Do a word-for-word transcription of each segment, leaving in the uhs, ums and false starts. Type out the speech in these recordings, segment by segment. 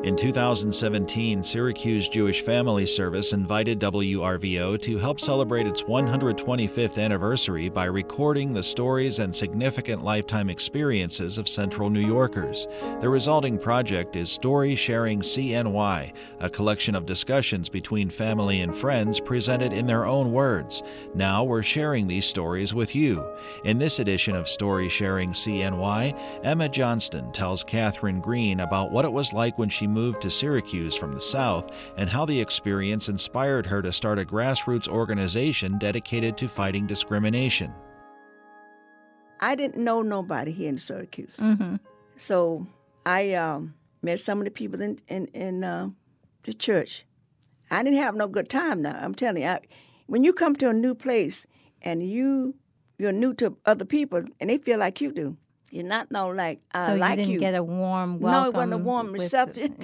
In two thousand seventeen, Syracuse Jewish Family Service invited W R V O to help celebrate its one hundred twenty-fifth anniversary by recording the stories and significant lifetime experiences of Central New Yorkers. The resulting project is Story Sharing C N Y, a collection of discussions between family and friends presented in their own words. Now we're sharing these stories with you. In this edition of Story Sharing C N Y, Emma Johnston tells Catherine Green about what it was like when she moved to Syracuse from the South and how the experience inspired her to start a grassroots organization dedicated to fighting discrimination. I didn't know nobody here in Syracuse. Mm-hmm. So I um, met some of the people in, in, in uh, the church. I didn't have no good time now. I'm telling you, I, when you come to a new place and you, you're new to other people and they feel like you do, you're not no like I so like you you. didn't get a warm welcome. No, it wasn't a warm with reception.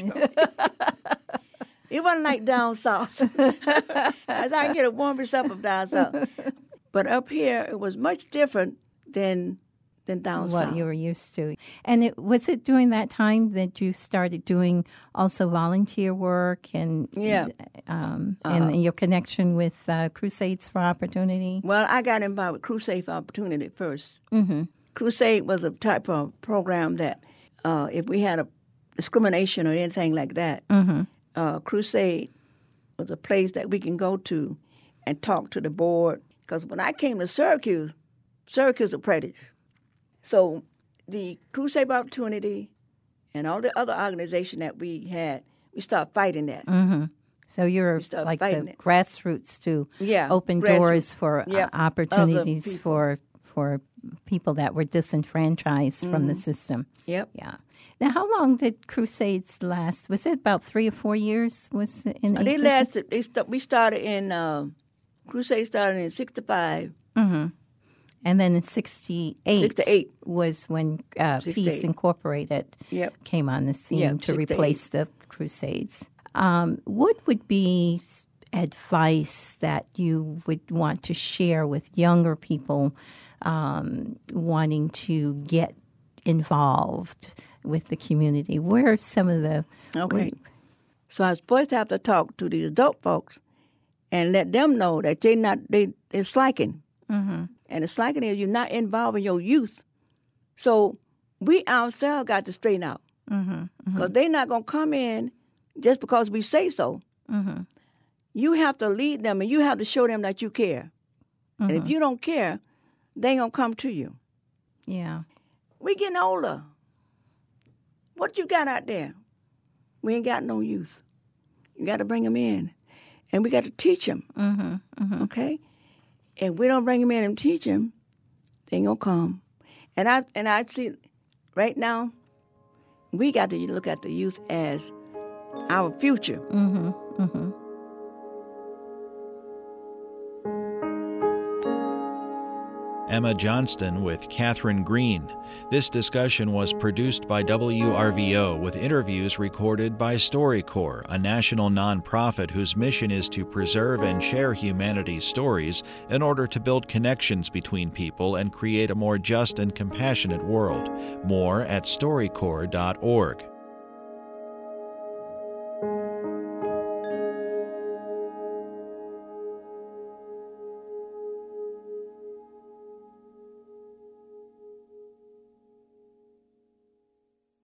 It wasn't like down south. As I can get a warm reception down south. But up here, it was much different than than down what south. you were used to. And it, was it during that time that you started doing also volunteer work and yeah. um, uh-huh. and your connection with uh, Crusades for Opportunity? Well, I got involved with Crusade for Opportunity first. Mm-hmm. Crusade was a type of program that uh, if we had a discrimination or anything like that, mm-hmm. uh, Crusade was a place that we can go to and talk to the board. Because when I came to Syracuse, Syracuse was prejudice. So the Crusade for Opportunity and all the other organizations that we had, we started fighting that. Mm-hmm. So you're like the it. grassroots to yeah, open grassroots. doors for yeah. uh, opportunities for for people that were disenfranchised mm-hmm. from the system. Yep. Yeah. Now, how long did Crusades last? Was it about three or four years? Was it in uh, they lasted. They st- we started in uh, Crusade started in sixty-five. Mm-hmm. And then in sixty-eight, sixty-eight was when uh, Peace Incorporated yep. came on the scene yep, to replace the Crusades. Um, what would be advice that you would want to share with younger people um, wanting to get involved with the community? Where are some of the... Okay. Where, so I was supposed to have to talk to these adult folks and let them know that they not they they're slacking. mm-hmm. And the slacking is you're not involving your youth. So we ourselves got to straighten out. Because mm-hmm, mm-hmm. they're not going to come in just because we say so. Mm-hmm. You have to lead them and you have to show them that you care. Mm-hmm. And if you don't care, they ain't going to come to you. Yeah. We getting older. What you got out there? We ain't got no youth. You got to bring them in. And we got to teach them. Mm-hmm, mm-hmm. Okay? If we don't bring them in and teach them, they ain't going to come. And I and I see right now, we got to look at the youth as our future. Mm-hmm, mm-hmm. Emma Johnston with Catherine Green. This discussion was produced by W R V O with interviews recorded by StoryCorps, a national nonprofit whose mission is to preserve and share humanity's stories in order to build connections between people and create a more just and compassionate world. More at story corps dot org.